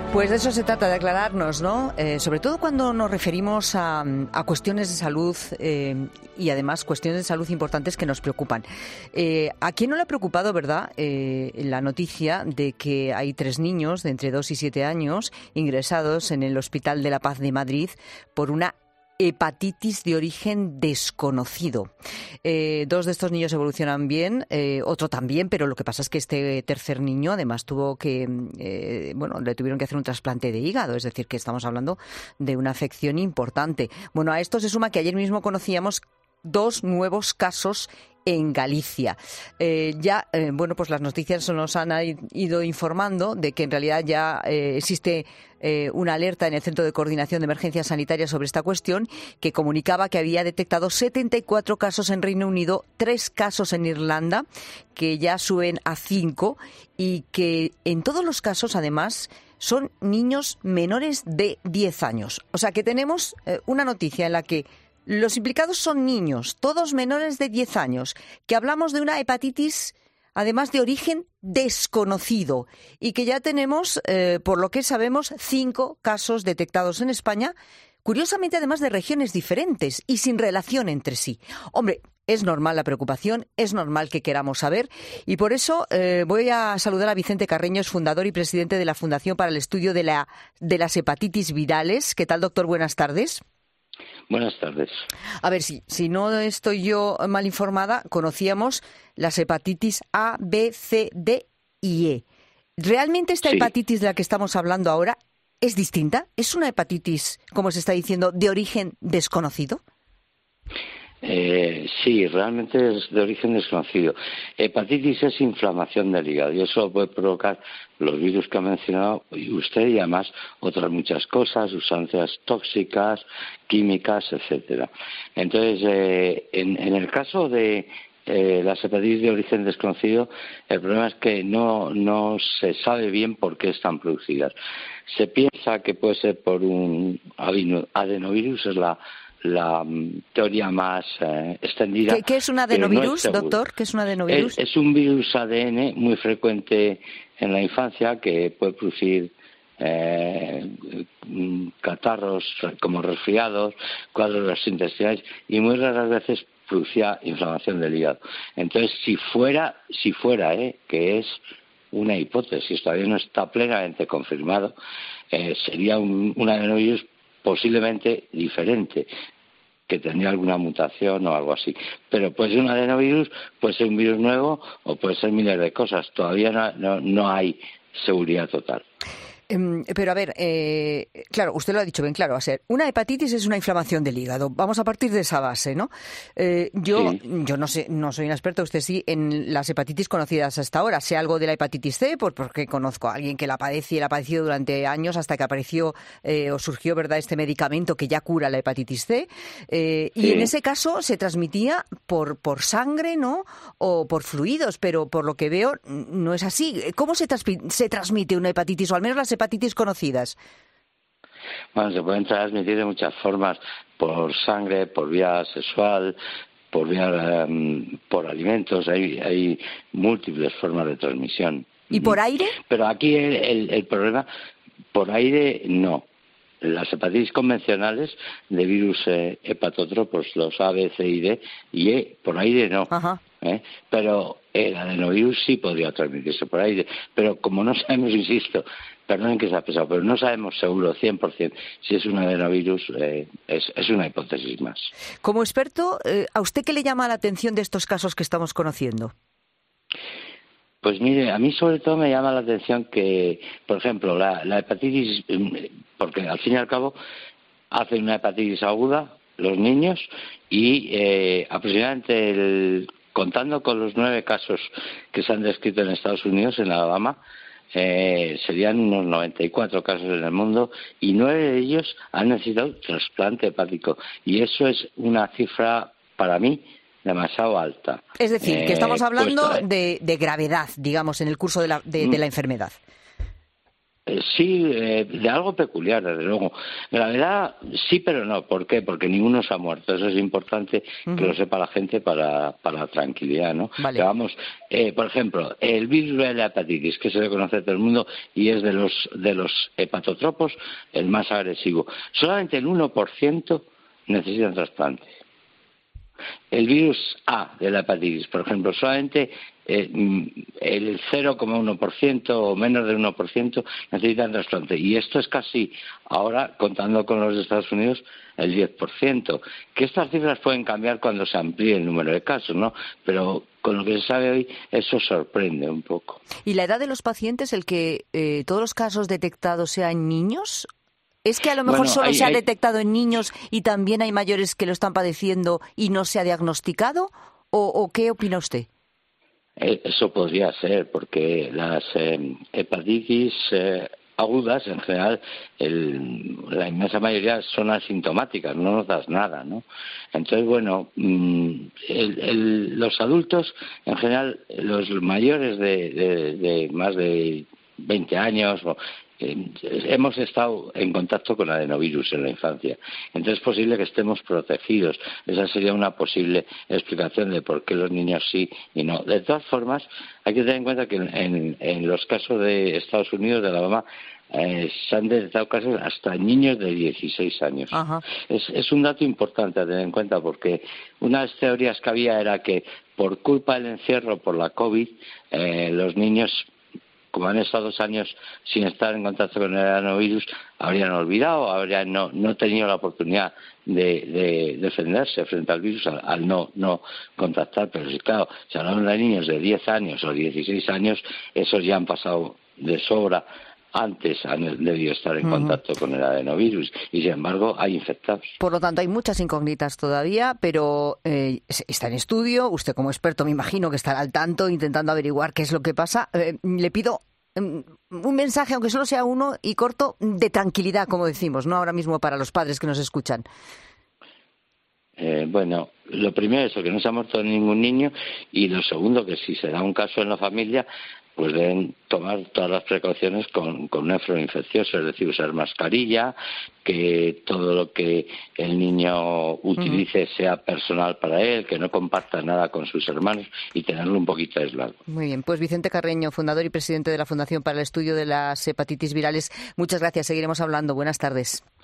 Pues de eso se trata, de aclararnos, ¿no? Sobre todo cuando nos referimos a cuestiones de salud y además cuestiones de salud importantes que nos preocupan. ¿A quién no le ha preocupado, verdad, la noticia de que hay 3 niños de entre 2 y 7 años ingresados en el Hospital de la Paz de Madrid por una hepatitis de origen desconocido? 2 de estos niños evolucionan bien, otro también, pero lo que pasa es que este tercer niño además tuvo que, le tuvieron que hacer un trasplante de hígado, es decir, que estamos hablando de una afección importante. Bueno, a esto se suma que ayer mismo conocíamos 2 nuevos casos en Galicia. Pues las noticias nos han ido informando de que en realidad ya existe una alerta en el Centro de Coordinación de Emergencias Sanitarias sobre esta cuestión, que comunicaba que había detectado 74 casos en Reino Unido, 3 casos en Irlanda, que ya suben a 5, y que en todos los casos, además, son niños menores de 10 años. O sea que tenemos una noticia en la que los implicados son niños, todos menores de 10 años, que hablamos de una hepatitis, además de origen desconocido, y que ya tenemos, por lo que sabemos, 5 casos detectados en España, curiosamente además de regiones diferentes y sin relación entre sí. Hombre, es normal la preocupación, es normal que queramos saber, y por eso voy a saludar a Vicente Carreños, fundador y presidente de la Fundación para el Estudio de las Hepatitis Virales. ¿Qué tal, doctor? Buenas tardes. Buenas tardes. A ver, si no estoy yo mal informada, conocíamos las hepatitis A, B, C, D y E. ¿Realmente esta hepatitis de la que estamos hablando ahora es distinta? ¿Es una hepatitis, como se está diciendo, de origen desconocido? Sí, realmente es de origen desconocido. Hepatitis es inflamación del hígado y eso puede provocar los virus que ha mencionado usted y además otras muchas cosas, sustancias tóxicas, químicas, etcétera. Entonces, en el caso de las hepatitis de origen desconocido, el problema es que no se sabe bien por qué están producidas. Se piensa que puede ser por un adenovirus, es la teoría más extendida. ¿Qué es un adenovirus, doctor? ¿Qué es un adenovirus? Es un virus ADN muy frecuente en la infancia que puede producir catarros como resfriados, cuadros gastrointestinales y muy raras veces producía inflamación del hígado. Entonces, si fuera, que es una hipótesis, todavía no está plenamente confirmado, sería un adenovirus posiblemente diferente, que tendría alguna mutación o algo así. Pero puede ser un adenovirus, puede ser un virus nuevo o puede ser miles de cosas. Todavía no hay seguridad total. Pero a ver, claro, usted lo ha dicho bien claro, va a ser, una hepatitis es una inflamación del hígado. Vamos a partir de esa base, ¿no? Yo no sé, no soy un experto, usted sí, en las hepatitis conocidas hasta ahora. Sé algo de la hepatitis C, porque conozco a alguien que la padece y la ha padecido durante años hasta que apareció o surgió, ¿verdad?, este medicamento que ya cura la hepatitis C. Y en ese caso se transmitía por sangre, ¿no?, o por fluidos, pero por lo que veo no es así. ¿Cómo se transmite una hepatitis, o al menos las hepatitis conocidas? Bueno, se pueden transmitir de muchas formas, por sangre, por vía sexual, por alimentos, hay múltiples formas de transmisión. ¿Y por aire? Pero aquí el problema, por aire no. Las hepatitis convencionales de virus hepatótropos, los A, B, C y D, y E, por aire no. Ajá. Pero el adenovirus sí podría transmitirse por aire. Pero como no sabemos, insisto, perdonen que sea pesado, pero no sabemos seguro, 100%, si es un adenovirus, es una hipótesis más. Como experto, ¿a usted qué le llama la atención de estos casos que estamos conociendo? Pues mire, a mí sobre todo me llama la atención que, por ejemplo, la hepatitis, porque al fin y al cabo hacen una hepatitis aguda los niños y aproximadamente, contando con los 9 casos que se han descrito en Estados Unidos, en Alabama, serían unos 94 casos en el mundo y 9 de ellos han necesitado trasplante hepático. Y eso es una cifra, para mí, demasiado alta. Es decir, que estamos hablando de gravedad, digamos, en el curso de la enfermedad. Sí, de algo peculiar, desde luego. Gravedad, sí, pero no. ¿Por qué? Porque ninguno se ha muerto. Eso es importante que lo sepa la gente para la tranquilidad, ¿no? Vale. Que vamos, por ejemplo, el virus de la hepatitis, que se le conoce a todo el mundo y es de los hepatotropos el más agresivo. Solamente el 1% necesitan trasplante. El virus A de la hepatitis, por ejemplo, solamente el 0,1% o menos del 1% necesitan trasplante. Y esto es casi, ahora, contando con los de Estados Unidos, el 10%. Que estas cifras pueden cambiar cuando se amplíe el número de casos, ¿no? Pero con lo que se sabe hoy, eso sorprende un poco. ¿Y la edad de los pacientes, el que todos los casos detectados sean niños? ¿Es que a lo mejor solo se ha detectado en niños y también hay mayores que lo están padeciendo y no se ha diagnosticado? ¿O qué opina usted? Eso podría ser, porque las hepatitis agudas, en general, la inmensa mayoría son asintomáticas, no notas nada, ¿no? Entonces, bueno, los adultos, en general, los mayores de más de 20 años, hemos estado en contacto con adenovirus en la infancia. Entonces es posible que estemos protegidos. Esa sería una posible explicación de por qué los niños sí y no. De todas formas, hay que tener en cuenta que en los casos de Estados Unidos, de Alabama, se han detectado casos hasta niños de 16 años. Es un dato importante a tener en cuenta, porque una de las teorías que había era que por culpa del encierro por la COVID, los niños, como han estado 2 años sin estar en contacto con el adenovirus, habrían olvidado, habrían no tenido la oportunidad de defenderse frente al virus al no contactar. Pero sí, claro, si hablamos de niños de 10 años o 16 años, esos ya han pasado de sobra. Antes han debido estar en contacto con el adenovirus y, sin embargo, hay infectados. Por lo tanto, hay muchas incógnitas todavía, pero está en estudio. Usted, como experto, me imagino que estará al tanto, intentando averiguar qué es lo que pasa. Le pido un mensaje, aunque solo sea uno y corto, de tranquilidad, como decimos, ¿no? Ahora mismo para los padres que nos escuchan. Bueno, lo primero es que no se ha muerto ningún niño, y lo segundo, que si se da un caso en la familia, pues deben tomar todas las precauciones con un nefro infeccioso, es decir, usar mascarilla, que todo lo que el niño utilice sea personal para él, que no comparta nada con sus hermanos y tenerlo un poquito aislado. Muy bien, pues Vicente Carreño, fundador y presidente de la Fundación para el Estudio de las Hepatitis Virales, muchas gracias, seguiremos hablando. Buenas tardes.